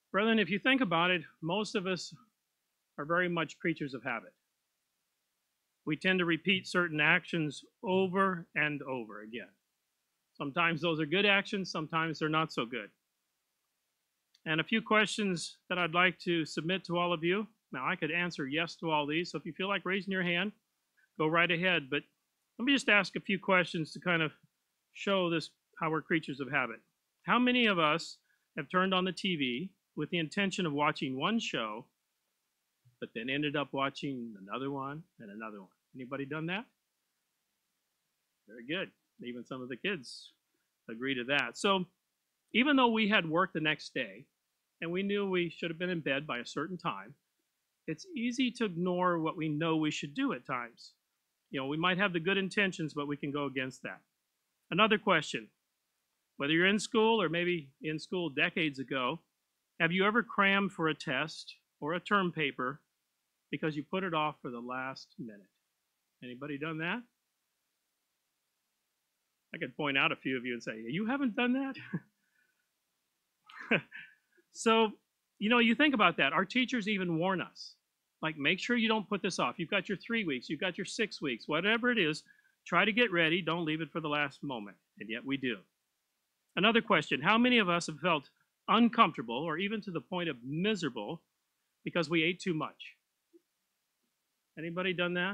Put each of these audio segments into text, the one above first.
Brethren, if you think about it, most of us are very much creatures of habit. We tend to repeat certain actions over and over again. Sometimes those are good actions, sometimes they're not so good. And a few questions that I'd like to submit to all of you. Now, I could answer yes to all these, so if you feel like raising your hand, go right ahead. But let me just ask a few questions to kind of show this how we're creatures of habit. How many of us have turned on the TV with the intention of watching one show, but then ended up watching another one and another one? Anybody done that? Very good. Even some of the kids agree to that. So even though we had work the next day and we knew we should have been in bed by a certain time, it's easy to ignore what we know we should do at times. You know, we might have the good intentions, but we can go against that. Another question, whether you're in school or maybe in school decades ago, have you ever crammed for a test or a term paper because you put it off for the last minute? Anybody done that? I could point out a few of you and say, you haven't done that? So, you think about that. Our teachers even warn us, like, make sure you don't put this off. You've got your 3 weeks, you've got your 6 weeks, whatever it is, try to get ready. Don't leave it for the last moment. And yet we do. Another question, how many of us have felt uncomfortable or even to the point of miserable because we ate too much? Anybody done that?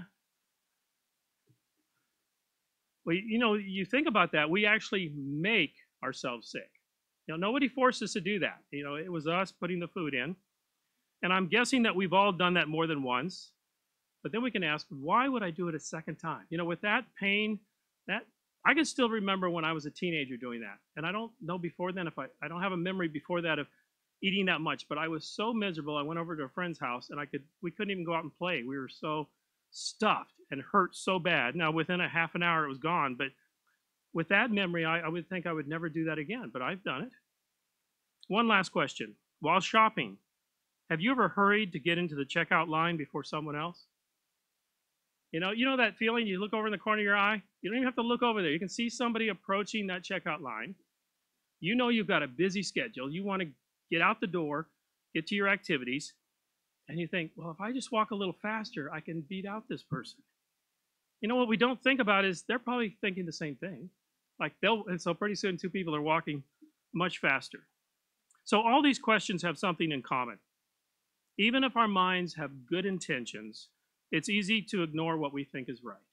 Well, you think about that, we actually make ourselves sick. Nobody forced us to do that. It was us putting the food in. And I'm guessing that we've all done that more than once. But then we can ask, why would I do it a second time? With that pain, that I can still remember when I was a teenager doing that. And I don't know before then, if I don't have a memory before that of eating that much, but I was so miserable. I went over to a friend's house and we couldn't even go out and play. We were so stuffed and hurt so bad. Now, within a half an hour, it was gone. But with that memory, I would think I would never do that again, but I've done it. One last question. While shopping, have you ever hurried to get into the checkout line before someone else? You know that feeling? You look over in the corner of your eye? You don't even have to look over there. You can see somebody approaching that checkout line. You know you've got a busy schedule. You want to get out the door, get to your activities, and you think, well, if I just walk a little faster, I can beat out this person. What we don't think about is they're probably thinking the same thing. And so pretty soon 2 people are walking much faster. So all these questions have something in common. Even if our minds have good intentions, it's easy to ignore what we think is right.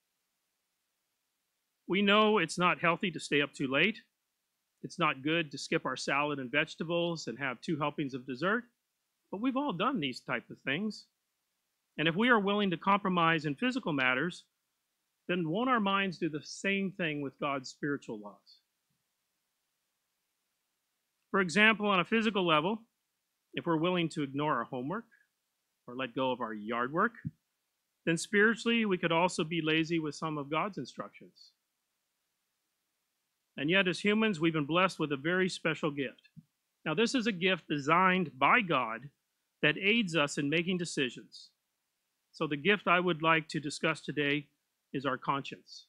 We know it's not healthy to stay up too late. It's not good to skip our salad and vegetables and have 2 helpings of dessert. But we've all done these type of things. And if we are willing to compromise in physical matters, then won't our minds do the same thing with God's spiritual laws? For example, on a physical level, if we're willing to ignore our homework or let go of our yard work, then spiritually we could also be lazy with some of God's instructions. And yet, as humans, we've been blessed with a very special gift. Now, this is a gift designed by God that aids us in making decisions. So the gift I would like to discuss today is our conscience.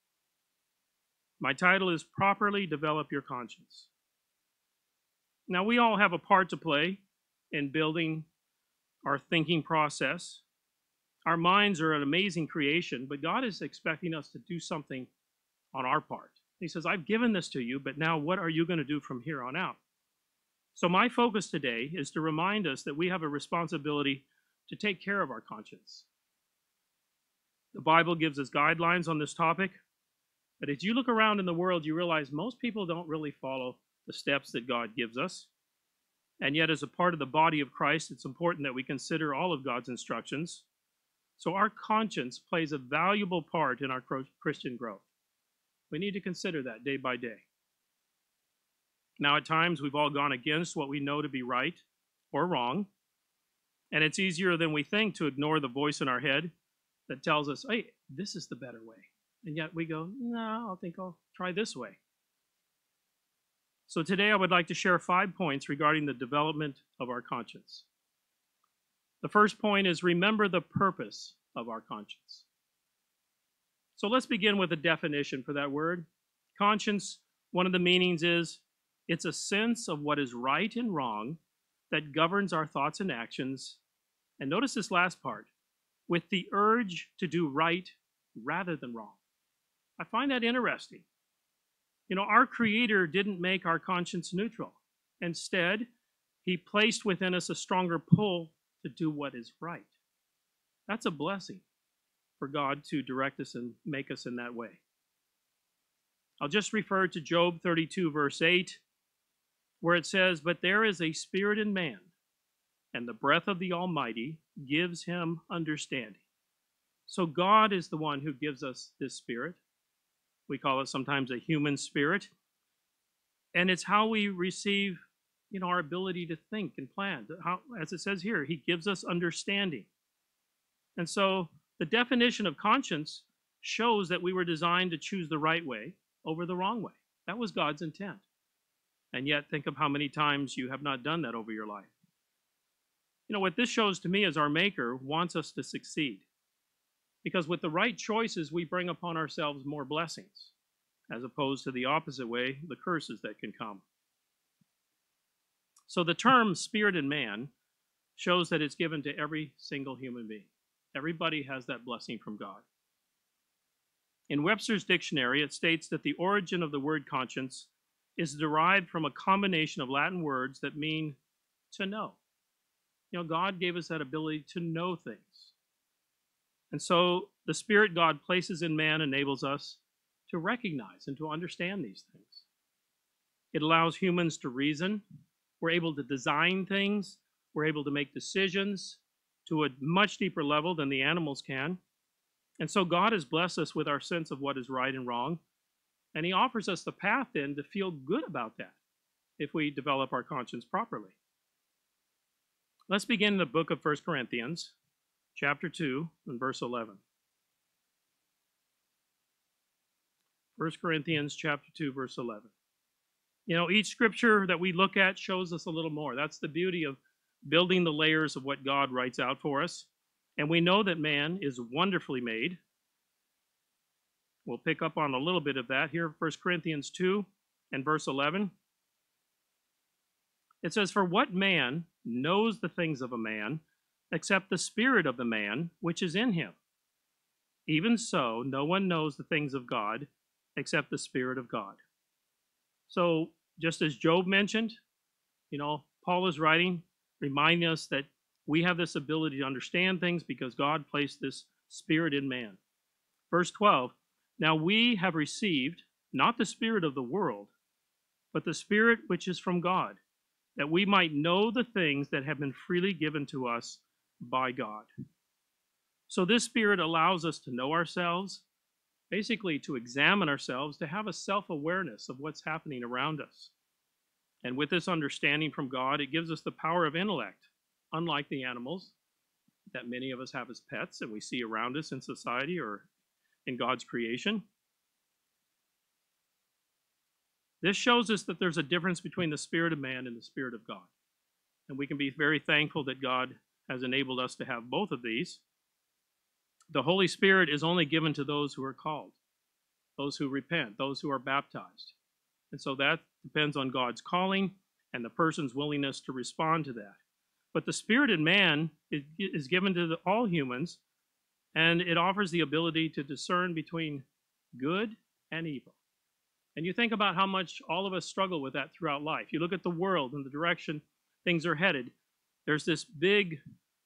My title is Properly Develop Your Conscience. Now, we all have a part to play in building our thinking process. Our minds are an amazing creation, but God is expecting us to do something on our part. He says, I've given this to you, but now what are you going to do from here on out? So my focus today is to remind us that we have a responsibility to take care of our conscience. The Bible gives us guidelines on this topic, but as you look around in the world, you realize most people don't really follow the steps that God gives us. And yet, as a part of the body of Christ, it's important that we consider all of God's instructions. So our conscience plays a valuable part in our Christian growth. We need to consider that day by day. Now, at times, we've all gone against what we know to be right or wrong, and it's easier than we think to ignore the voice in our head that tells us, hey, this is the better way. And yet we go, no, I think I'll try this way. So today I would like to share 5 points regarding the development of our conscience. The first point is remember the purpose of our conscience. So let's begin with a definition for that word. Conscience, one of the meanings is it's a sense of what is right and wrong that governs our thoughts and actions. And notice this last part, with the urge to do right rather than wrong. I find that interesting. You know, our Creator didn't make our conscience neutral. Instead, He placed within us a stronger pull to do what is right. That's a blessing for God to direct us and make us in that way. I'll just refer to Job 32, verse 8, where it says, "But there is a spirit in man, and the breath of the Almighty gives him understanding." So God is the one who gives us this spirit. We call it sometimes a human spirit. And it's how we receive, our ability to think and plan. How, as it says here, He gives us understanding. And so the definition of conscience shows that we were designed to choose the right way over the wrong way. That was God's intent. And yet, think of how many times you have not done that over your life. What this shows to me is our Maker wants us to succeed. Because with the right choices, we bring upon ourselves more blessings, as opposed to the opposite way, the curses that can come. So the term spirit in man shows that it's given to every single human being. Everybody has that blessing from God. In Webster's dictionary, it states that the origin of the word conscience is derived from a combination of Latin words that mean to know. God gave us that ability to know things. And so the spirit God places in man enables us to recognize and to understand these things. It allows humans to reason. We're able to design things. We're able to make decisions to a much deeper level than the animals can. And so God has blessed us with our sense of what is right and wrong. And He offers us the path then to feel good about that if we develop our conscience properly. Let's begin in the book of 1 Corinthians, chapter 2, and verse 11. 1 Corinthians chapter 2, verse 11. Each scripture that we look at shows us a little more. That's the beauty of building the layers of what God writes out for us. And we know that man is wonderfully made. We'll pick up on a little bit of that here, 1 Corinthians 2 and verse 11. It says, "For what man knows the things of a man, except the spirit of the man which is in him? Even so, no one knows the things of God, except the Spirit of God." So, just as Job mentioned, Paul is writing, reminding us that we have this ability to understand things because God placed this spirit in man. Verse 12, "Now we have received not the spirit of the world, but the Spirit which is from God, that we might know the things that have been freely given to us by God." So this spirit allows us to know ourselves, basically to examine ourselves, to have a self-awareness of what's happening around us. And with this understanding from God, it gives us the power of intellect, unlike the animals that many of us have as pets and we see around us in society or in God's creation. This shows us that there's a difference between the spirit of man and the Spirit of God. And we can be very thankful that God has enabled us to have both of these. The Holy Spirit is only given to those who are called, those who repent, those who are baptized. And so that depends on God's calling and the person's willingness to respond to that. But the Spirit in man is given to all humans, and it offers the ability to discern between good and evil. And you think about how much all of us struggle with that throughout life. You look at the world and the direction things are headed. There's this big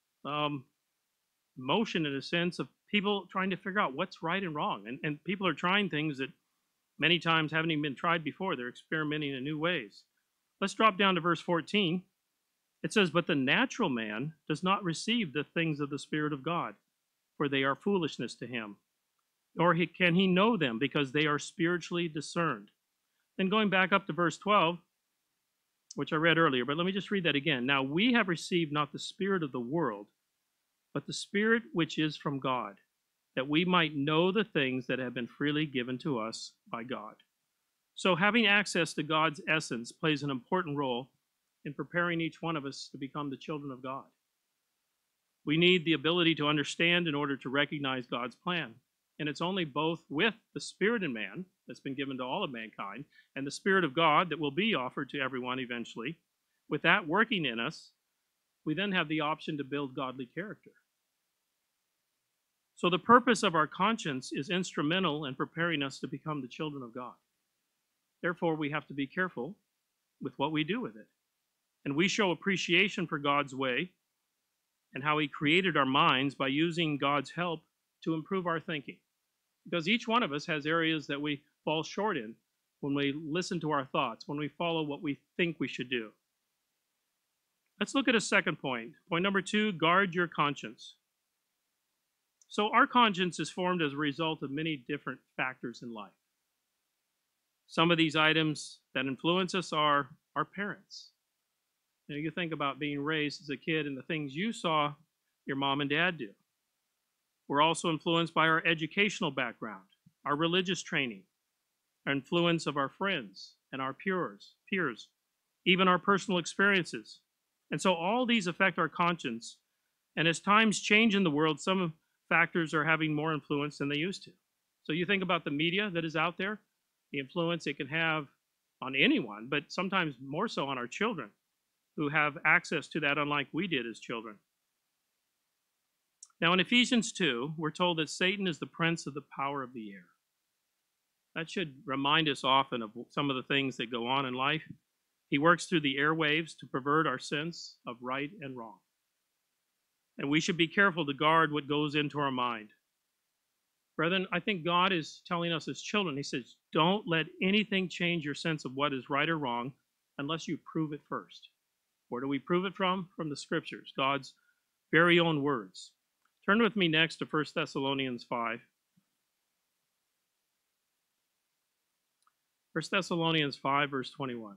motion, in a sense, of people trying to figure out what's right and wrong. And people are trying things that many times haven't even been tried before. They're experimenting in new ways. Let's drop down to verse 14. It says, "But the natural man does not receive the things of the Spirit of God, for they are foolishness to him. Nor can he know them, because they are spiritually discerned." Then going back up to verse 12, which I read earlier, but let me just read that again. "Now we have received not the spirit of the world, but the Spirit which is from God, that we might know the things that have been freely given to us by God." So having access to God's essence plays an important role in preparing each one of us to become the children of God. We need the ability to understand in order to recognize God's plan. And it's only both with the Spirit in man that's been given to all of mankind and the Spirit of God that will be offered to everyone eventually, With that working in us, we then have the option to build godly character. So the purpose of our conscience is instrumental in preparing us to become the children of God. Therefore, we have to be careful with what we do with it. And we show appreciation for God's way and how He created our minds by using God's help to improve our thinking. Because each one of us has areas that we fall short in when we listen to our thoughts, when we follow what we think we should do. Let's look at a second point. Point number 2, guard your conscience. So our conscience is formed as a result of many different factors in life. Some of these items that influence us are our parents. You think about being raised as a kid and the things you saw your mom and dad do. We're also influenced by our educational background, our religious training, our influence of our friends and our peers, even our personal experiences. And so all these affect our conscience. And as times change in the world, some factors are having more influence than they used to. So you think about the media that is out there, the influence it can have on anyone, but sometimes more so on our children who have access to that unlike we did as children. Now in Ephesians 2, we're told that Satan is the prince of the power of the air. That should remind us often of some of the things that go on in life. He works through the airwaves to pervert our sense of right and wrong. And we should be careful to guard what goes into our mind. Brethren, I think God is telling us as children, He says, don't let anything change your sense of what is right or wrong unless you prove it first. Where do we prove it from? From the Scriptures, God's very own words. Turn with me next to 1 Thessalonians 5. 1 Thessalonians 5, verse 21.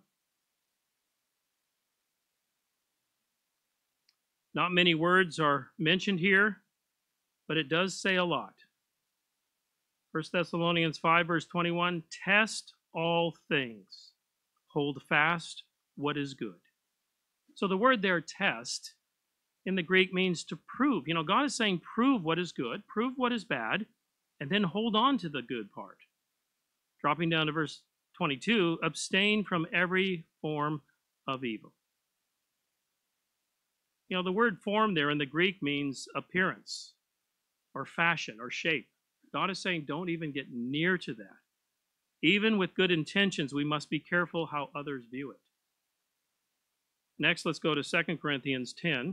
Not many words are mentioned here, but it does say a lot. 1 Thessalonians 5, verse 21, test all things, hold fast what is good. So the word there, test, in the Greek means to prove. God is saying prove what is good, prove what is bad, and then hold on to the good part. Dropping down to verse 22, abstain from every form of evil. The word form there in the Greek means appearance or fashion or shape. God is saying don't even get near to that. Even with good intentions, we must be careful how others view it. Next, let's go to 2 Corinthians 10.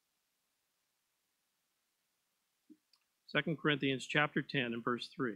2 Corinthians chapter 10 and verse 3.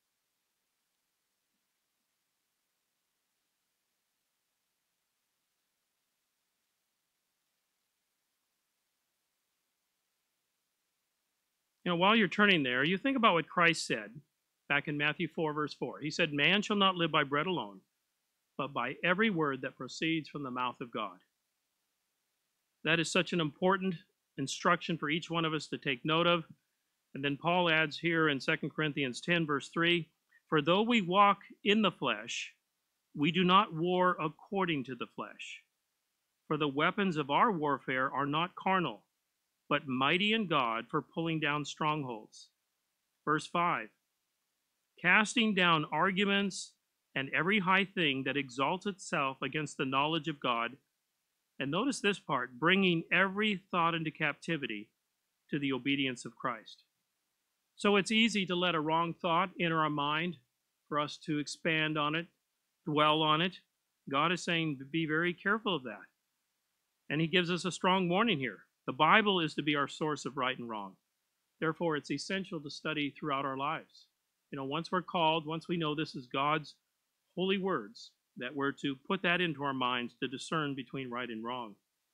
While you're turning there, you think about what Christ said back in Matthew 4, verse 4. He said, man shall not live by bread alone, but by every word that proceeds from the mouth of God. That is such an important instruction for each one of us to take note of. And then Paul adds here in 2 Corinthians 10, verse 3, for though we walk in the flesh, we do not war according to the flesh. For the weapons of our warfare are not carnal, but mighty in God for pulling down strongholds. Verse 5, casting down arguments and every high thing that exalts itself against the knowledge of God. And notice this part, bringing every thought into captivity to the obedience of Christ. So it's easy to let a wrong thought enter our mind, for us to expand on it, dwell on it. God is saying to be very careful of that. And He gives us a strong warning here. The Bible is to be our source of right and wrong. Therefore, it's essential to study throughout our lives. Once we're called, once we know this is God's holy words, that we're to put that into our minds to discern between right and wrong.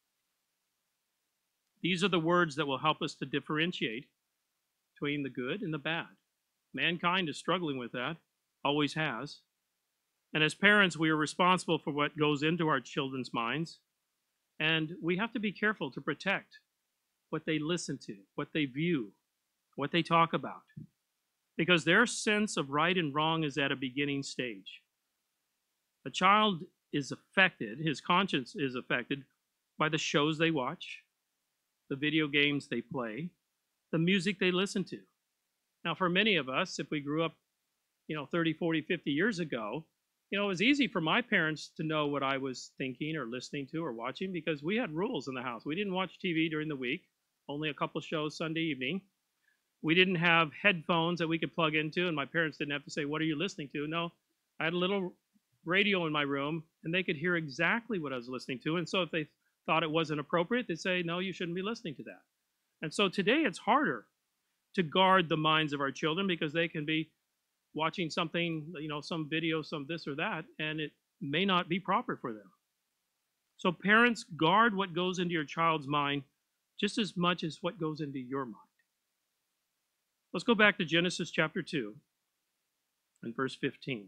These are the words that will help us to differentiate between the good and the bad. Mankind is struggling with that, always has. And as parents, we are responsible for what goes into our children's minds. And we have to be careful to protect what they listen to, what they view, what they talk about. Because their sense of right and wrong is at a beginning stage. A child is affected, his conscience is affected by the shows they watch, the video games they play, the music they listen to. Now, for many of us, if we grew up, 30, 40, 50 years ago, It was easy for my parents to know what I was thinking or listening to or watching because we had rules in the house. We didn't watch TV during the week, only a couple shows Sunday evening. We didn't have headphones that we could plug into, and my parents didn't have to say, "What are you listening to?" No, I had a little radio in my room, and they could hear exactly what I was listening to. And so if they thought it wasn't appropriate, they'd say, "No, you shouldn't be listening to that." And so today it's harder to guard the minds of our children because they can be watching something, some video, some this or that, and it may not be proper for them. So parents, guard what goes into your child's mind just as much as what goes into your mind. Let's go back to Genesis chapter 2 and verse 15.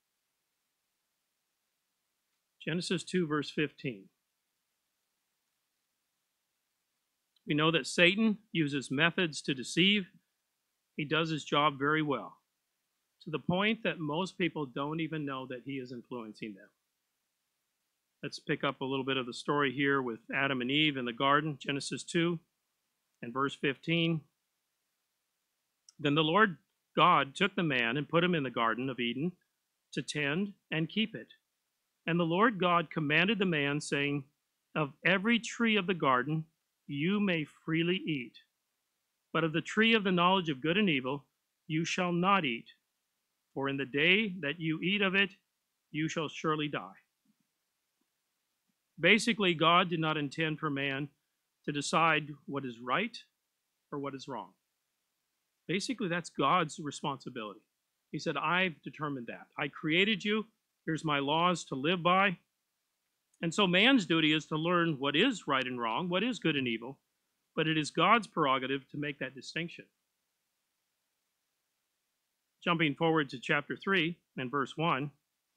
Genesis 2, verse 15. We know that Satan uses methods to deceive. He does his job very well, to the point that most people don't even know that he is influencing them. Let's pick up a little bit of the story here with Adam and Eve in the garden, Genesis 2 and verse 15. Then the Lord God took the man and put him in the garden of Eden to tend and keep it. And the Lord God commanded the man, saying, "Of every tree of the garden you may freely eat, but of the tree of the knowledge of good and evil you shall not eat, for in the day that you eat of it, you shall surely die." Basically, God did not intend for man to decide what is right or what is wrong. Basically, that's God's responsibility. He said, "I've determined that. I created you. Here's my laws to live by." And so man's duty is to learn what is right and wrong, what is good and evil, but it is God's prerogative to make that distinction. Jumping forward to chapter 3 and verse 1.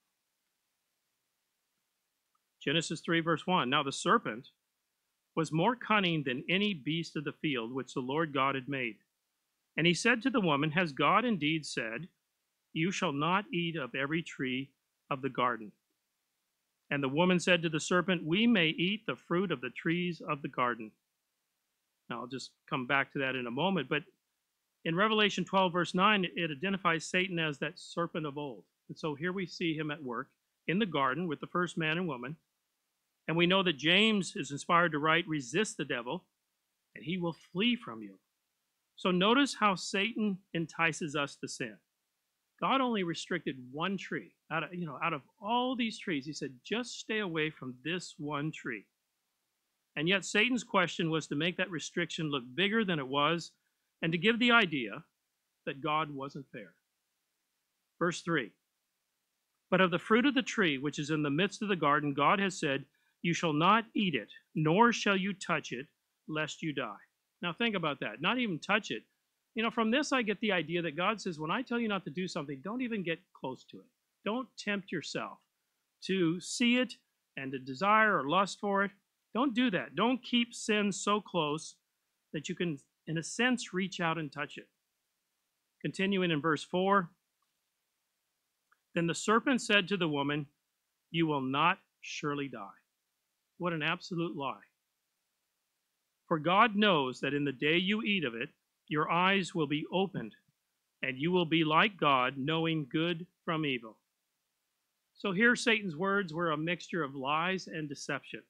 Genesis 3, verse 1. Now the serpent was more cunning than any beast of the field which the Lord God had made. And he said to the woman, "Has God indeed said, 'You shall not eat of every tree of the garden'?" And the woman said to the serpent, "We may eat the fruit of the trees of the garden." Now I'll just come back to that in a moment, but in Revelation 12, verse 9, it identifies Satan as that serpent of old. And so here we see him at work in the garden with the first man and woman. And we know that James is inspired to write, "Resist the devil, and he will flee from you." So notice how Satan entices us to sin. God only restricted one tree. Out of all these trees, he said, just stay away from this one tree. And yet Satan's question was to make that restriction look bigger than it was and to give the idea that God wasn't fair. Verse 3. But of the fruit of the tree which is in the midst of the garden, God has said, "You shall not eat it, nor shall you touch it, lest you die." Now think about that. Not even touch it. From this I get the idea that God says, when I tell you not to do something, don't even get close to it. Don't tempt yourself to see it and to desire or lust for it. Don't do that. Don't keep sin so close that you can, in a sense, reach out and touch it. Continuing in verse 4. Then the serpent said to the woman, "You will not surely die." What an absolute lie. "For God knows that in the day you eat of it, your eyes will be opened, and you will be like God, knowing good from evil." So here Satan's words were a mixture of lies and deception.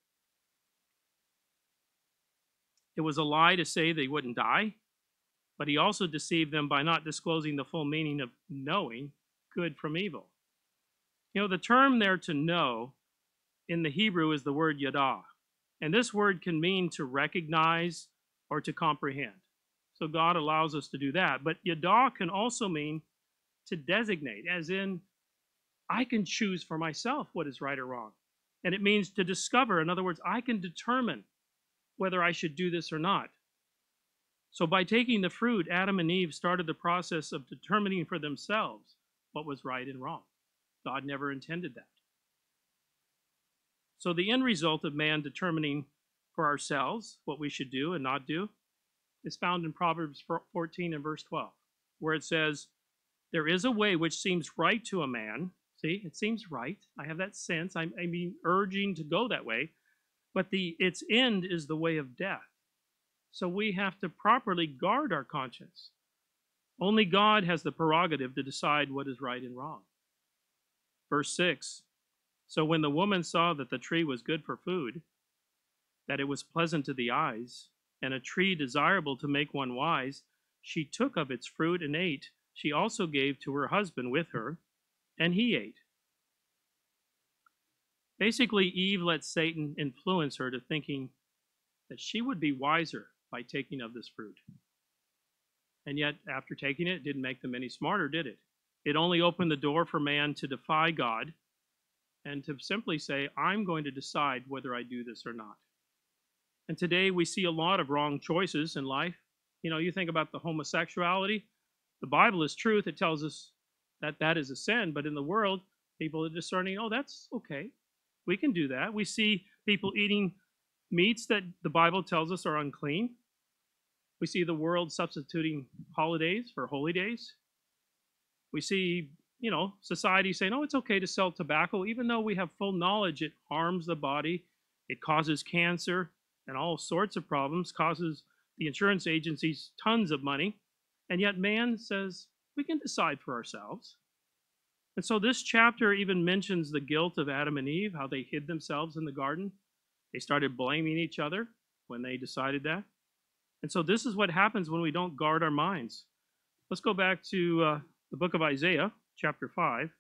It was a lie to say they wouldn't die, but he also deceived them by not disclosing the full meaning of knowing good from evil. The term there, to know, in the Hebrew is the word yada. And this word can mean to recognize or to comprehend. So God allows us to do that. But yada can also mean to designate, as in, I can choose for myself what is right or wrong. And it means to discover. In other words, I can determine whether I should do this or not. So by taking the fruit, Adam and Eve started the process of determining for themselves what was right and wrong. God never intended that. So the end result of man determining for ourselves what we should do and not do is found in Proverbs 14 and verse 12, where it says, "There is a way which seems right to a man." See, it seems right. I have that sense. I mean, urging to go that way. But its end is the way of death. So we have to properly guard our conscience. Only God has the prerogative to decide what is right and wrong. Verse 6, so when the woman saw that the tree was good for food, that it was pleasant to the eyes, and a tree desirable to make one wise, she took of its fruit and ate. She also gave to her husband with her, and he ate. Basically, Eve let Satan influence her to thinking that she would be wiser by taking of this fruit. And yet, after taking it, it didn't make them any smarter, did it? It only opened the door for man to defy God and to simply say, I'm going to decide whether I do this or not. And today we see a lot of wrong choices in life. You know, you think about the homosexuality. The Bible is truth. It tells us that that is a sin. But in the world, people are discerning, oh, that's okay. We can do that. We see people eating meats that the Bible tells us are unclean. We see the world substituting holidays for holy days. We see, you know, society saying, oh, it's okay to sell tobacco, even though we have full knowledge it harms the body, it causes cancer and all sorts of problems, causes the insurance agencies tons of money. And yet man says, we can decide for ourselves. And so this chapter even mentions the guilt of Adam and Eve, how they hid themselves in the garden. They started blaming each other when they decided that. And so this is what happens when we don't guard our minds. Let's go back to the book of Isaiah, chapter 5.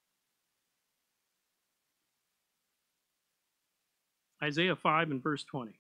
Isaiah 5 and verse 20.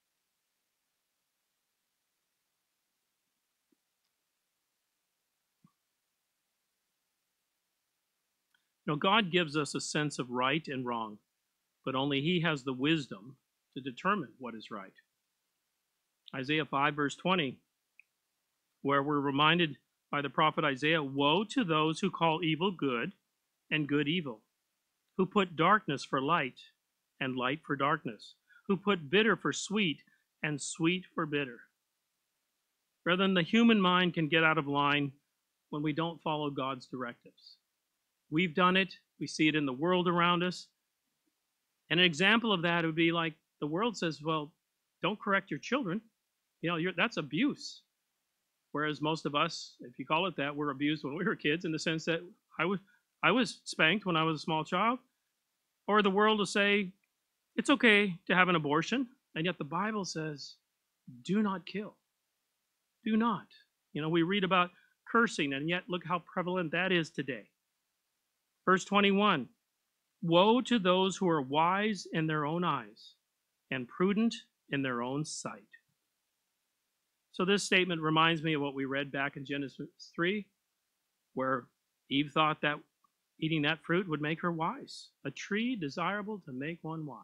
You know, God gives us a sense of right and wrong, but only He has the wisdom to determine what is right. Isaiah 5, verse 20, where we're reminded by the prophet Isaiah, woe to those who call evil good and good evil, who put darkness for light and light for darkness, who put bitter for sweet and sweet for bitter. Brethren, the human mind can get out of line when we don't follow God's directives. We've done it. We see it in the world around us. And an example of that would be like the world says, well, don't correct your children. You know, that's abuse. Whereas most of us, if you call it that, were abused when we were kids in the sense that I was spanked when I was a small child. Or the world will say, it's okay to have an abortion. And yet the Bible says, do not kill. Do not. You know, we read about cursing, and yet look how prevalent that is today. Verse 21, woe to those who are wise in their own eyes and prudent in their own sight. So this statement reminds me of what we read back in Genesis 3, where Eve thought that eating that fruit would make her wise, a tree desirable to make one wise.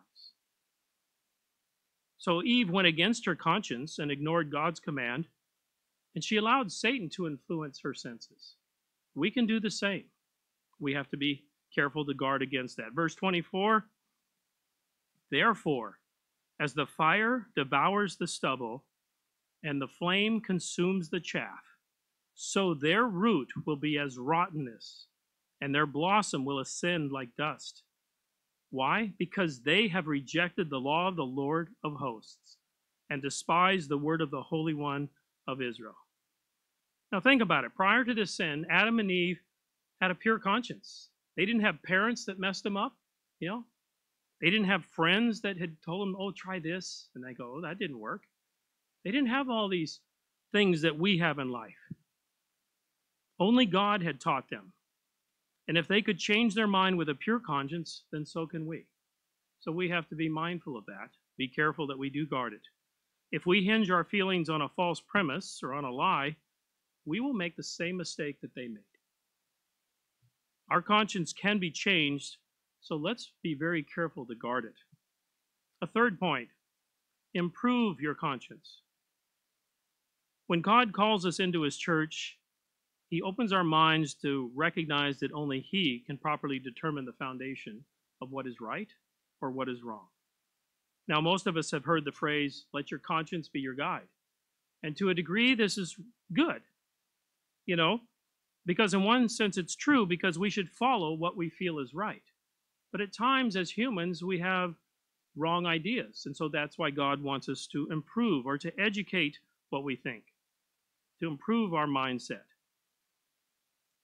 So Eve went against her conscience and ignored God's command, and she allowed Satan to influence her senses. We can do the same. We have to be careful to guard against that. Verse 24, therefore, as the fire devours the stubble and the flame consumes the chaff, so their root will be as rottenness, and their blossom will ascend like dust. Why? Because they have rejected the law of the Lord of hosts and despised the word of the Holy One of Israel. Now think about it. Prior to this sin, Adam and Eve had a pure conscience. They didn't have parents that messed them up, you know. They didn't have friends that had told them, oh, try this. And they go, oh, that didn't work. They didn't have all these things that we have in life. Only God had taught them. And if they could change their mind with a pure conscience, then so can we. So we have to be mindful of that. Be careful that we do guard it. If we hinge our feelings on a false premise or on a lie, we will make the same mistake that they made. Our conscience can be changed, so let's be very careful to guard it. A third point, improve your conscience. When God calls us into His church, He opens our minds to recognize that only He can properly determine the foundation of what is right or what is wrong. Now, most of us have heard the phrase, let your conscience be your guide. And to a degree, this is good, you know, because in one sense it's true because we should follow what we feel is right. But at times as humans, we have wrong ideas. And so that's why God wants us to improve or to educate what we think, to improve our mindset.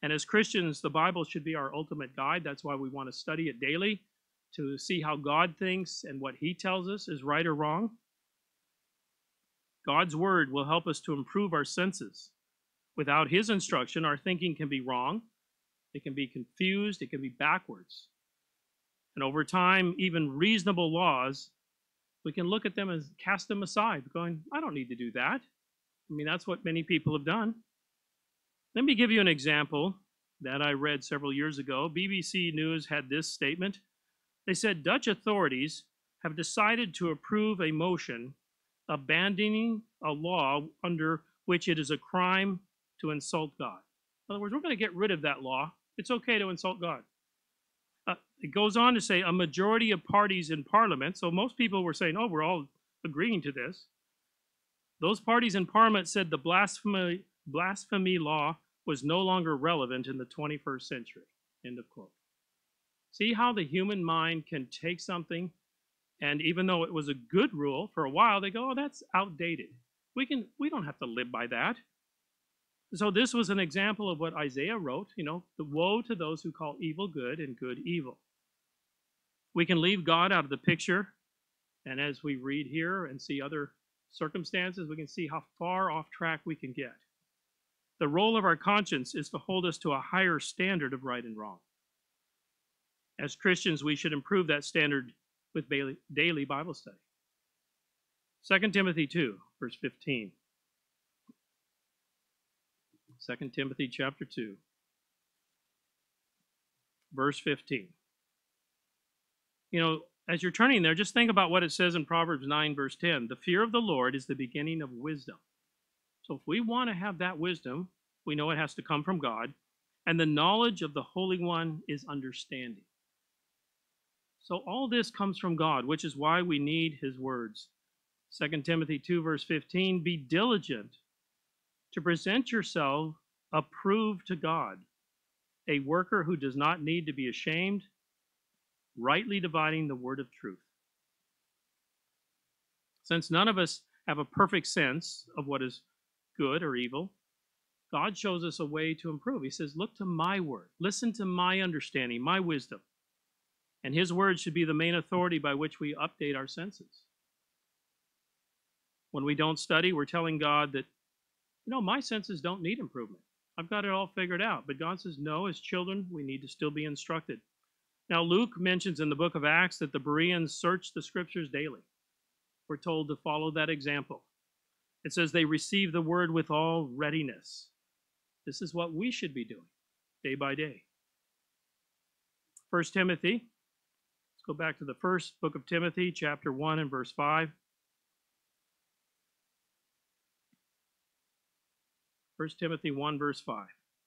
And as Christians, the Bible should be our ultimate guide. That's why we want to study it daily, to see how God thinks and what he tells us is right or wrong. God's word will help us to improve our senses. Without his instruction, our thinking can be wrong, it can be confused, it can be backwards. And over time, even reasonable laws, we can look at them and cast them aside, going, I don't need to do that. I mean, that's what many people have done. Let me give you an example that I read several years ago. BBC News had this statement. They said Dutch authorities have decided to approve a motion abandoning a law under which it is a crime to insult God. In other words, we're going to get rid of that law. It's okay to insult God. It goes on to say a majority of parties in Parliament, so most people were saying, oh, we're all agreeing to this. Those parties in Parliament said the blasphemy law was no longer relevant in the 21st century. End of quote. See how the human mind can take something, and even though it was a good rule, for a while they go, oh, that's outdated. We don't have to live by that. So this was an example of what Isaiah wrote, the woe to those who call evil good and good evil. We can leave God out of the picture, and as we read here and see other circumstances, we can see how far off track we can get. The role of our conscience is to hold us to a higher standard of right and wrong. As Christians, we should improve that standard with daily Bible study. 2 Timothy 2, verse 15. 2 Timothy chapter 2, verse 15. As you're turning there, just think about what it says in Proverbs 9, verse 10. The fear of the Lord is the beginning of wisdom. So if we want to have that wisdom, we know it has to come from God. And the knowledge of the Holy One is understanding. So all this comes from God, which is why we need his words. 2 Timothy 2, verse 15, be diligent to present yourself approved to God, a worker who does not need to be ashamed, rightly dividing the word of truth. Since none of us have a perfect sense of what is good or evil, God shows us a way to improve. He says, look to my word. Listen to my understanding, my wisdom. And his word should be the main authority by which we update our senses. When we don't study, we're telling God that, my senses don't need improvement. I've got it all figured out. But God says, no, as children, we need to still be instructed. Now, Luke mentions in the book of Acts that the Bereans searched the scriptures daily. We're told to follow that example. It says they received the word with all readiness. This is what we should be doing day by day. 1 Timothy. Let's go back to the first book of Timothy, chapter 1 and verse 5. 1 Timothy 1, verse 5.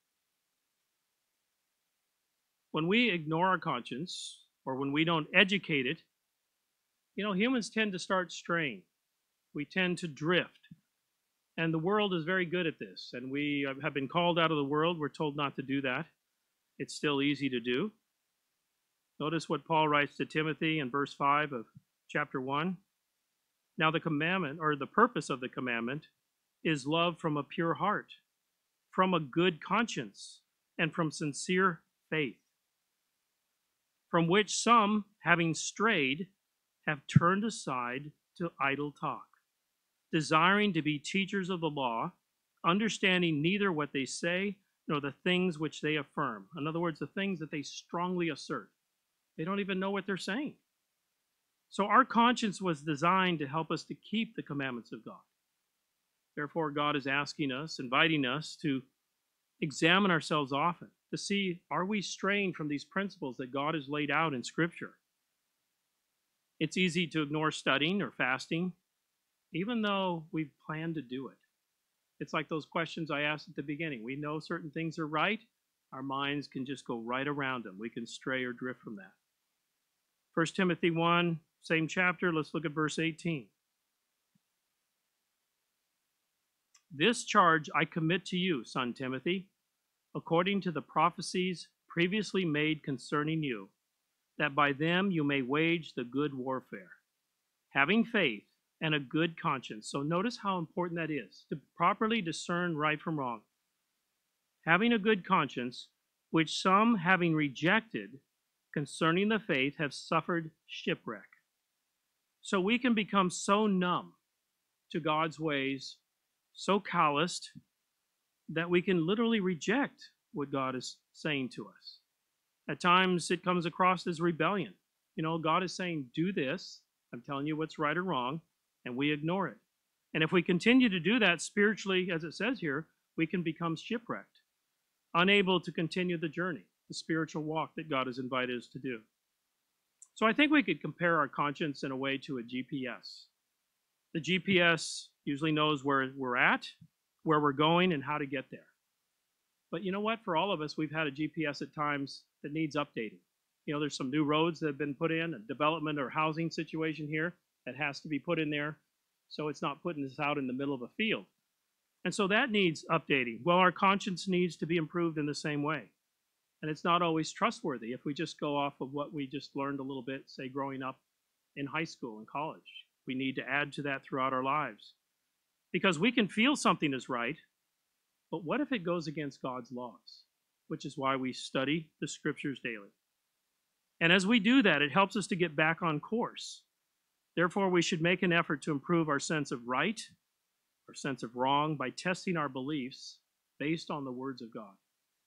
When we ignore our conscience, or when we don't educate it, humans tend to start straying. We tend to drift. And the world is very good at this. And we have been called out of the world. We're told not to do that. It's still easy to do. Notice what Paul writes to Timothy in verse 5 of chapter 1. Now the commandment, or the purpose of the commandment, is love from a pure heart, from a good conscience, and from sincere faith, from which some, having strayed, have turned aside to idle talk, desiring to be teachers of the law, understanding neither what they say nor the things which they affirm. In other words, the things that they strongly assert. They don't even know what they're saying. So our conscience was designed to help us to keep the commandments of God. Therefore, God is asking us, inviting us to examine ourselves often, to see, are we straying from these principles that God has laid out in Scripture? It's easy to ignore studying or fasting, even though we've planned to do it. It's like those questions I asked at the beginning. We know certain things are right. Our minds can just go right around them. We can stray or drift from that. 1 Timothy 1, same chapter. Let's look at verse 18. This charge I commit to you, son Timothy, according to the prophecies previously made concerning you, that by them you may wage the good warfare, having faith and a good conscience. So notice how important that is, to properly discern right from wrong. having a good conscience, which some, having rejected concerning the faith, have suffered shipwreck. So we can become so numb to God's ways, so calloused, that we can literally reject what God is saying to us. At times it comes across as rebellion. You know, God is saying, do this. I'm telling you what's right or wrong, and we ignore it. And if we continue to do that spiritually, as it says here, we can become shipwrecked, unable to continue the journey, the spiritual walk that God has invited us to do. So I think we could compare our conscience in a way to a GPS. The GPS usually knows where we're at, where we're going, and how to get there. But you know what? For all of us, we've had a GPS at times that needs updating. You know, there's some new roads that have been put in, a development or housing situation here that has to be put in there, so it's not putting us out in the middle of a field. And so that needs updating. Well, our conscience needs to be improved in the same way. And it's not always trustworthy if we just go off of what we just learned a little bit, say, growing up in high school and college. We need to add to that throughout our lives. Because we can feel something is right, but what if it goes against God's laws? Which is why we study the scriptures daily. And as we do that, it helps us to get back on course. Therefore, we should make an effort to improve our sense of right, our sense of wrong, by testing our beliefs based on the words of God.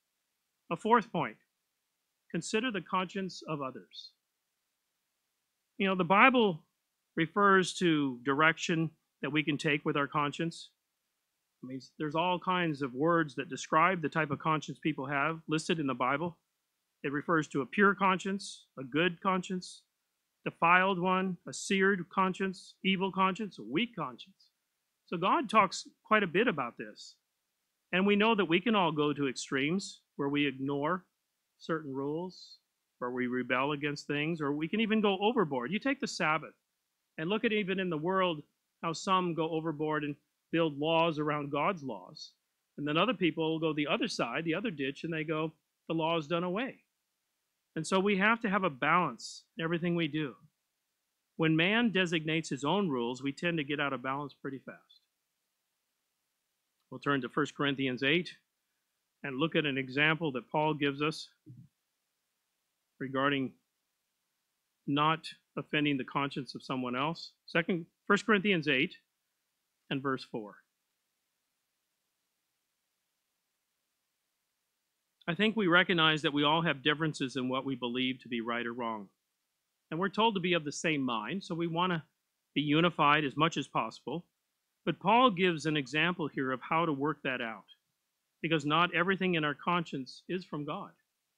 A fourth point, consider the conscience of others. You know, the Bible refers to direction that we can take with our conscience. I mean, there's all kinds of words that describe the type of conscience people have listed in the Bible. It refers to a pure conscience, a good conscience, defiled one, a seared conscience, evil conscience, a weak conscience. So God talks quite a bit about this. And we know that we can all go to extremes where we ignore certain rules, where we rebel against things, or we can even go overboard. You take the Sabbath and look at even in the world how some go overboard and build laws around God's laws. And then other people will go the other side, the other ditch, and they go, the law is done away. And so we have to have a balance in everything we do. When man designates his own rules, we tend to get out of balance pretty fast. We'll turn to 1 Corinthians 8 and look at an example that Paul gives us regarding not offending the conscience of someone else. 1 Corinthians 8 and verse 4. I think we recognize that we all have differences in what we believe to be right or wrong. And we're told to be of the same mind, so we want to be unified as much as possible. But Paul gives an example here of how to work that out, because not everything in our conscience is from God.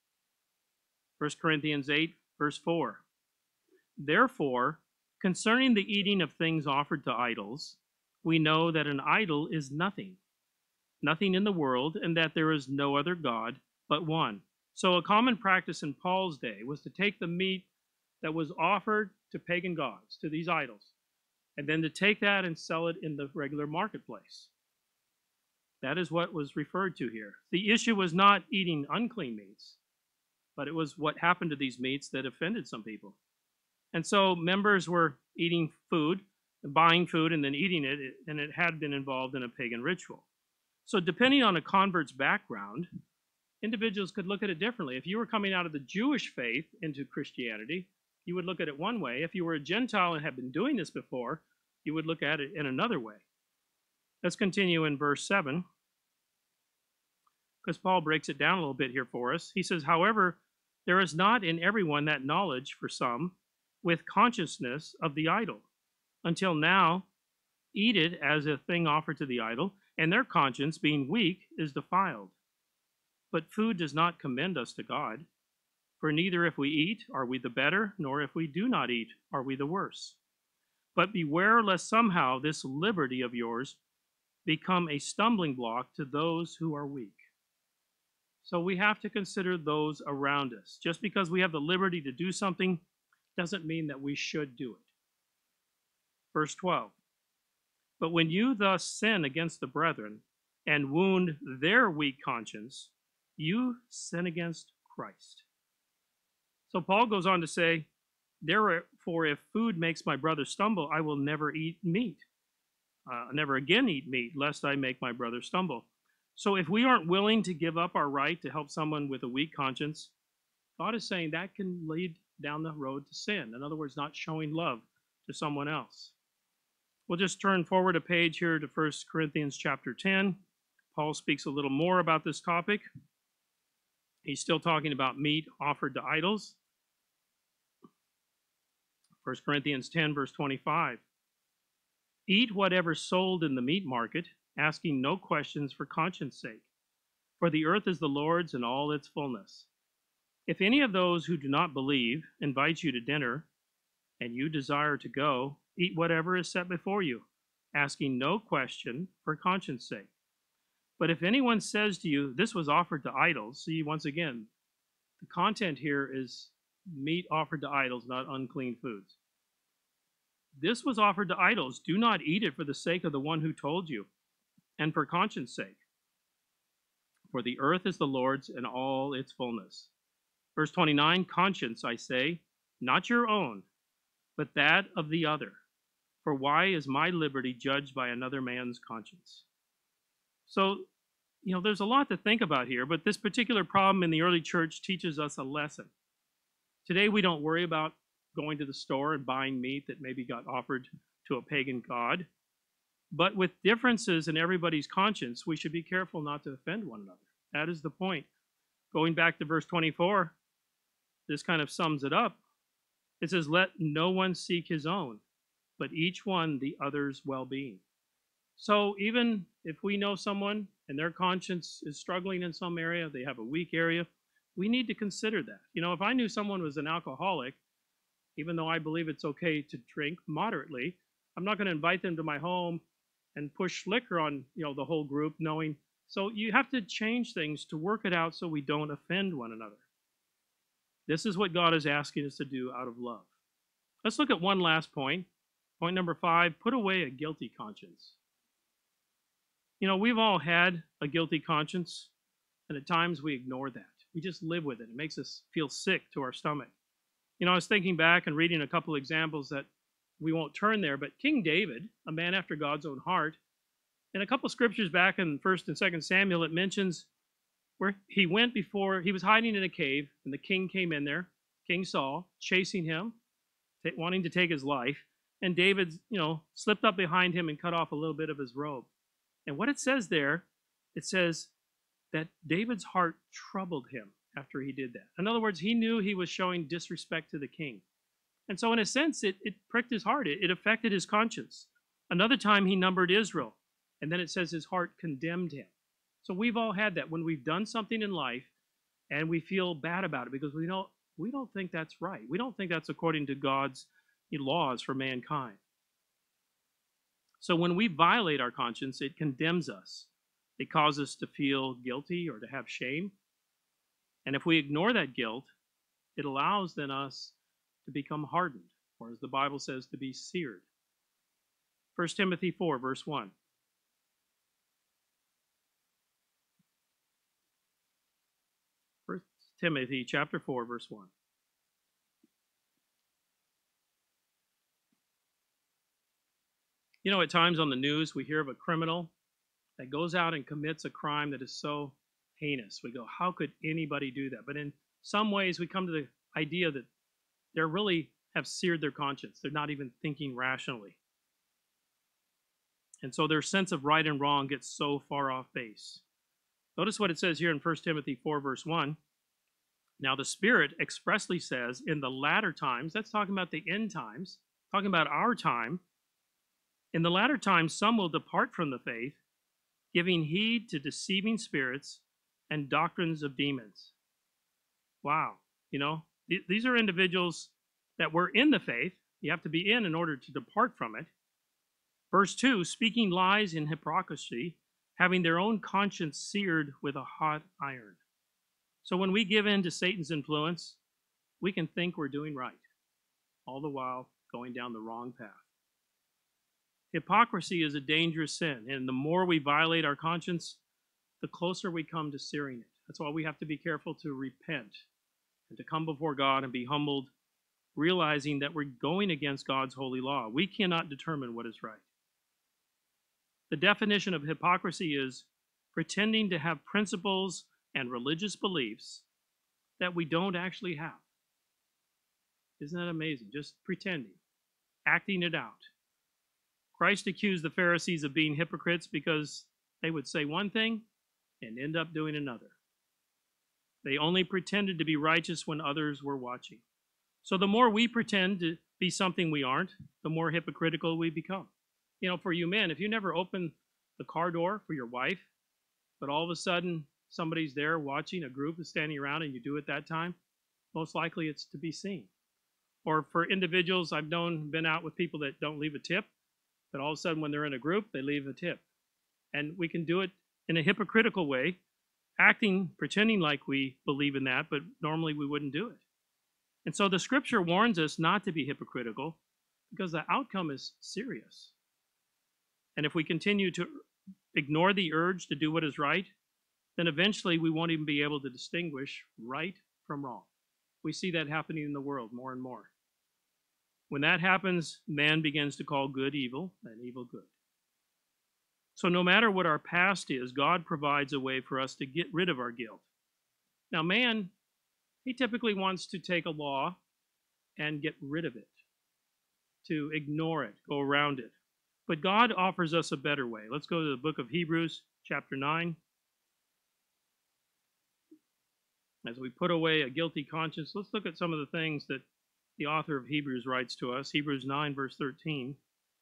1 Corinthians 8, verse 4. Therefore, concerning the eating of things offered to idols, we know that an idol is nothing in the world, and that there is no other God but one. So a common practice in Paul's day was to take the meat that was offered to pagan gods, to these idols, and then to take that and sell it in the regular marketplace. That is what was referred to here. The issue was not eating unclean meats, but it was what happened to these meats that offended some people. And so members were eating food, buying food, and then eating it, and it had been involved in a pagan ritual. So depending on a convert's background, individuals could look at it differently. If you were coming out of the Jewish faith into Christianity, you would look at it one way. If you were a Gentile and had been doing this before, you would look at it in another way. Let's continue in verse 7, because Paul breaks it down a little bit here for us. He says, however, there is not in everyone that knowledge for some with consciousness of the idol. Until now, eat it as a thing offered to the idol, and their conscience, being weak, is defiled. But food does not commend us to God. For neither if we eat are we the better, nor if we do not eat are we the worse. But beware lest somehow this liberty of yours become a stumbling block to those who are weak. So we have to consider those around us. Just because we have the liberty to do something doesn't mean that we should do it. Verse 12. But when you thus sin against the brethren and wound their weak conscience, you sin against Christ. So Paul goes on to say, therefore, if food makes my brother stumble, I will never eat meat. Never again eat meat, lest I make my brother stumble. So if we aren't willing to give up our right to help someone with a weak conscience, God is saying that can lead down the road to sin. In other words, not showing love to someone else. We'll just turn forward a page here to 1 Corinthians chapter 10. Paul speaks a little more about this topic. He's still talking about meat offered to idols. 1 Corinthians 10, verse 25. Eat whatever's sold in the meat market, asking no questions for conscience sake. For the earth is the Lord's and all its fullness. If any of those who do not believe invite you to dinner, and you desire to go, eat whatever is set before you, asking no question for conscience sake. But if anyone says to you, this was offered to idols, see, once again, the content here is meat offered to idols, not unclean foods. This was offered to idols. Do not eat it for the sake of the one who told you, and for conscience sake. For the earth is the Lord's and all its fullness. Verse 29, conscience, I say, not your own, but that of the other. For why is my liberty judged by another man's conscience? So, there's a lot to think about here, but this particular problem in the early church teaches us a lesson. Today, we don't worry about going to the store and buying meat that maybe got offered to a pagan god. But with differences in everybody's conscience, we should be careful not to offend one another. That is the point. Going back to verse 24, this kind of sums it up. It says, let no one seek his own, but each one the other's well-being. So even if we know someone and their conscience is struggling in some area, they have a weak area, we need to consider that. If I knew someone was an alcoholic, even though I believe it's okay to drink moderately, I'm not going to invite them to my home and push liquor on, the whole group, knowing. So you have to change things to work it out so we don't offend one another. This is what God is asking us to do out of love. Let's look at one last point. Point number 5, put away a guilty conscience. We've all had a guilty conscience, and at times we ignore that. We just live with it. It makes us feel sick to our stomach. I was thinking back and reading a couple examples that we won't turn there, but King David, a man after God's own heart, in a couple scriptures back in 1 and 2 Samuel, it mentions where he went before, he was hiding in a cave, and the king came in there, King Saul, chasing him, wanting to take his life, and David, slipped up behind him and cut off a little bit of his robe. And what it says there, it says that David's heart troubled him after he did that. In other words, he knew he was showing disrespect to the king. And so in a sense, it pricked his heart. It affected his conscience. Another time he numbered Israel, and then it says his heart condemned him. So we've all had that when we've done something in life and we feel bad about it because we don't think that's right. We don't think that's according to God's laws for mankind. So when we violate our conscience, it condemns us. It causes us to feel guilty or to have shame. And if we ignore that guilt, it allows then us to become hardened, or as the Bible says, to be seared. 1 Timothy 4, verse 1. Timothy chapter 4, verse 1. At times on the news, we hear of a criminal that goes out and commits a crime that is so heinous. We go, how could anybody do that? But in some ways, we come to the idea that they really have seared their conscience. They're not even thinking rationally. And so their sense of right and wrong gets so far off base. Notice what it says here in 1 Timothy 4, verse 1. Now the Spirit expressly says, in the latter times, that's talking about the end times, talking about our time, in the latter times some will depart from the faith, giving heed to deceiving spirits and doctrines of demons. Wow. These are individuals that were in the faith. You have to be in order to depart from it. Verse 2, speaking lies in hypocrisy, having their own conscience seared with a hot iron. So when we give in to Satan's influence, we can think we're doing right, all the while going down the wrong path. Hypocrisy is a dangerous sin, and the more we violate our conscience, the closer we come to searing it. That's why we have to be careful to repent and to come before God and be humbled, realizing that we're going against God's holy law. We cannot determine what is right. The definition of hypocrisy is pretending to have principles and religious beliefs that we don't actually have. Isn't that amazing? Just pretending, acting it out. Christ accused the Pharisees of being hypocrites because they would say one thing and end up doing another. They only pretended to be righteous when others were watching. So the more we pretend to be something we aren't, the more hypocritical we become. You know, for you men, if you never open the car door for your wife, but all of a sudden somebody's there watching, a group is standing around, and you do it that time, most likely it's to be seen. Or for individuals, I've been out with people that don't leave a tip, but all of a sudden when they're in a group, they leave a tip. And we can do it in a hypocritical way, pretending like we believe in that, but normally we wouldn't do it. And so the scripture warns us not to be hypocritical because the outcome is serious. And if we continue to ignore the urge to do what is right, then eventually we won't even be able to distinguish right from wrong. We see that happening in the world more and more. When that happens, man begins to call good evil and evil good. So no matter what our past is, God provides a way for us to get rid of our guilt. Now, man, he typically wants to take a law and get rid of it, to ignore it, go around it. But God offers us a better way. Let's go to the book of Hebrews, chapter 9. As we put away a guilty conscience, let's look at some of the things that the author of Hebrews writes to us. Hebrews 9, verse 13.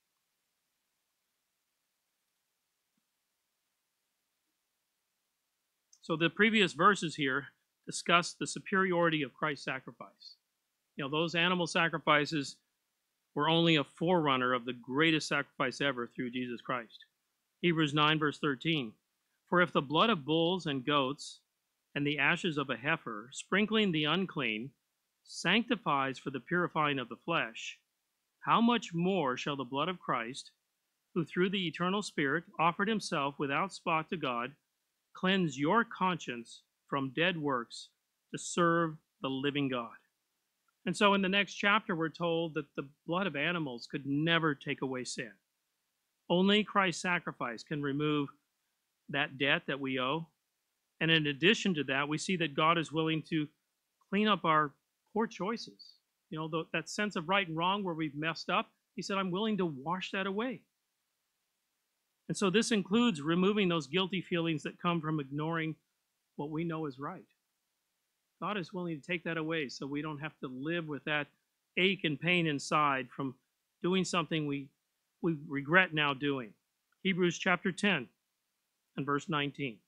So the previous verses here discuss the superiority of Christ's sacrifice. You know, those animal sacrifices were only a forerunner of the greatest sacrifice ever through Jesus Christ. Hebrews 9, verse 13. For if the blood of bulls and goats and the ashes of a heifer, sprinkling the unclean, sanctifies for the purifying of the flesh, how much more shall the blood of Christ, who through the eternal Spirit offered himself without spot to God, cleanse your conscience from dead works to serve the living God? And so in the next chapter, we're told that the blood of animals could never take away sin. Only Christ's sacrifice can remove that debt that we owe. And in addition to that, we see that God is willing to clean up our poor choices. You know, that sense of right and wrong where we've messed up. He said, I'm willing to wash that away. And so this includes removing those guilty feelings that come from ignoring what we know is right. God is willing to take that away so we don't have to live with that ache and pain inside from doing something we regret now doing. Hebrews chapter 10 and verse 19.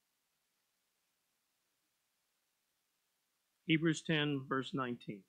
Hebrews 10, verse 19.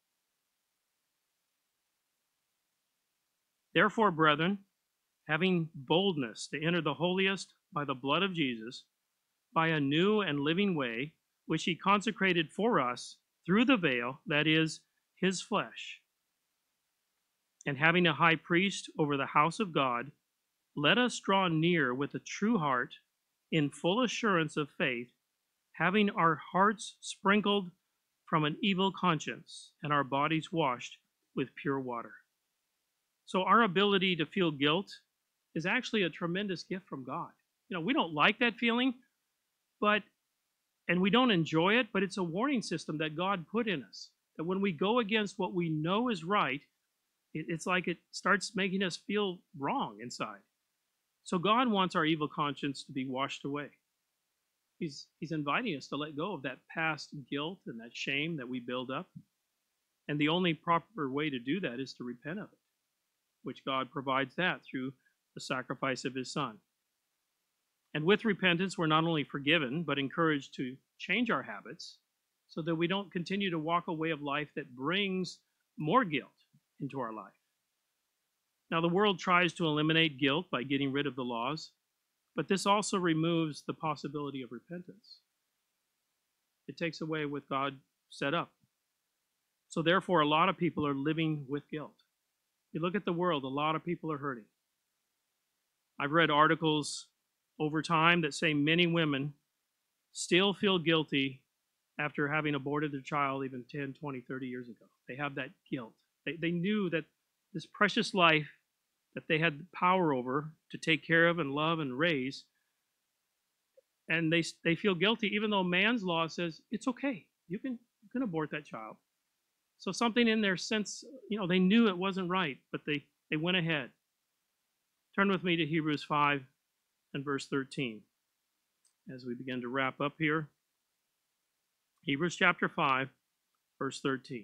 Therefore, brethren, having boldness to enter the holiest by the blood of Jesus, by a new and living way, which he consecrated for us through the veil, that is, his flesh. And having a high priest over the house of God, let us draw near with a true heart, in full assurance of faith, having our hearts sprinkled from an evil conscience and our bodies washed with pure water. So our ability to feel guilt is actually a tremendous gift from God. You know, we don't like that feeling, and we don't enjoy it, but it's a warning system that God put in us. That when we go against what we know is right, it's like it starts making us feel wrong inside. So God wants our evil conscience to be washed away. He's inviting us to let go of that past guilt and that shame that we build up. And the only proper way to do that is to repent of it, which God provides that through the sacrifice of his Son. And with repentance, we're not only forgiven, but encouraged to change our habits so that we don't continue to walk a way of life that brings more guilt into our life. Now, the world tries to eliminate guilt by getting rid of the laws, but this also removes the possibility of repentance. It takes away what God set up. So therefore, a lot of people are living with guilt. You look at the world, a lot of people are hurting. I've read articles over time that say many women still feel guilty after having aborted their child even 10, 20, 30 years ago. They have that guilt. They knew that this precious life that they had power over to take care of and love and raise, and they feel guilty, even though man's law says it's okay. You can abort that child. So something in their sense, they knew it wasn't right, but they went ahead. Turn with me to Hebrews 5 and verse 13 as we begin to wrap up here. Hebrews chapter 5, verse 13.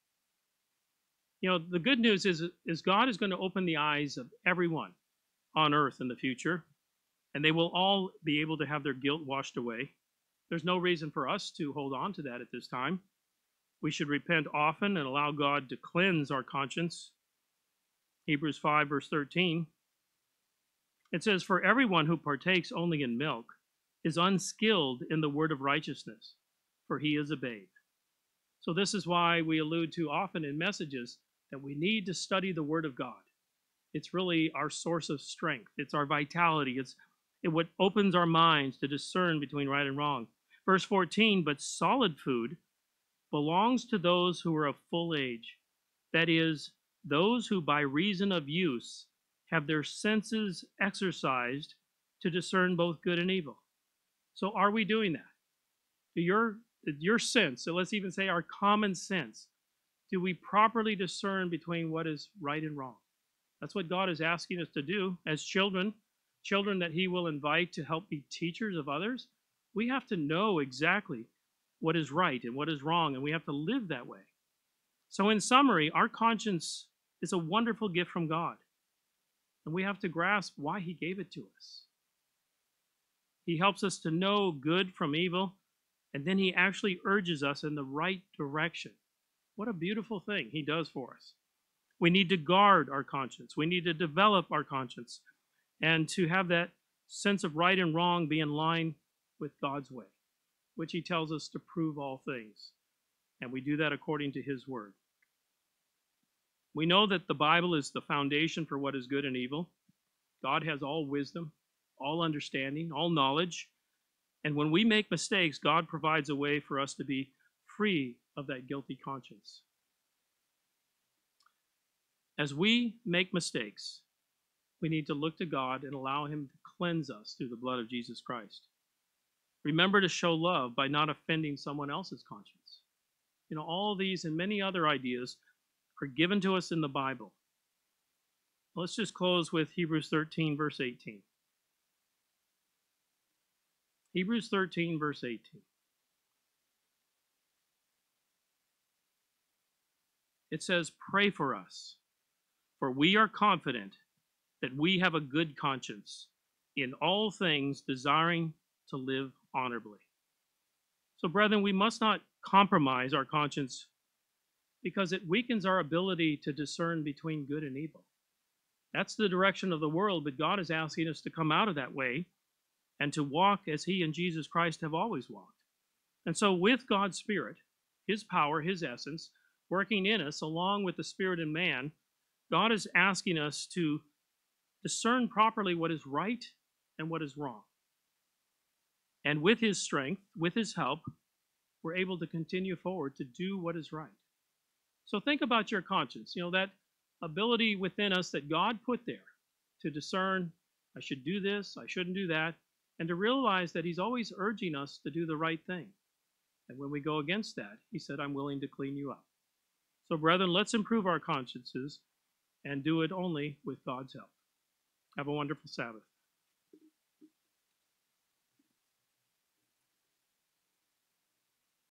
The good news is God is going to open the eyes of everyone on earth in the future, and they will all be able to have their guilt washed away. There's no reason for us to hold on to that at this time. We should repent often and allow God to cleanse our conscience. Hebrews 5, verse 13. It says, "For everyone who partakes only in milk is unskilled in the word of righteousness, for he is a babe." So this is why we allude to often in messages that we need to study the word of God. It's really our source of strength. It's our vitality. It's what opens our minds to discern between right and wrong. Verse 14, "But solid food belongs to those who are of full age, that is, those who by reason of use have their senses exercised to discern both good and evil." So are we doing that? Do your sense, so let's even say our common sense, do we properly discern between what is right and wrong? That's what God is asking us to do as children that he will invite to help be teachers of others. We have to know exactly what is right and what is wrong, and we have to live that way. So in summary, our conscience is a wonderful gift from God, and we have to grasp why he gave it to us. He helps us to know good from evil, and then he actually urges us in the right direction. What a beautiful thing he does for us. We need to guard our conscience. We need to develop our conscience, and to have that sense of right and wrong be in line with God's way, which he tells us to prove all things. And we do that according to his word. We know that the Bible is the foundation for what is good and evil. God has all wisdom, all understanding, all knowledge. And when we make mistakes, God provides a way for us to be free of that guilty conscience. As we make mistakes, we need to look to God and allow him to cleanse us through the blood of Jesus Christ. Remember to show love by not offending someone else's conscience. All these and many other ideas are given to us in the Bible. Let's just close with Hebrews 13, verse 18. Hebrews 13, verse 18. It says, "Pray for us, for we are confident that we have a good conscience, in all things desiring to live honorably." So, brethren, we must not compromise our conscience because it weakens our ability to discern between good and evil. That's the direction of the world, but God is asking us to come out of that way and to walk as he and Jesus Christ have always walked. And so with God's Spirit, his power, his essence, working in us along with the Spirit in man, God is asking us to discern properly what is right and what is wrong. And with his strength, with his help, we're able to continue forward to do what is right. So think about your conscience, that ability within us that God put there to discern, I should do this, I shouldn't do that, and to realize that he's always urging us to do the right thing. And when we go against that, he said, I'm willing to clean you up. So brethren, let's improve our consciences and do it only with God's help. Have a wonderful Sabbath.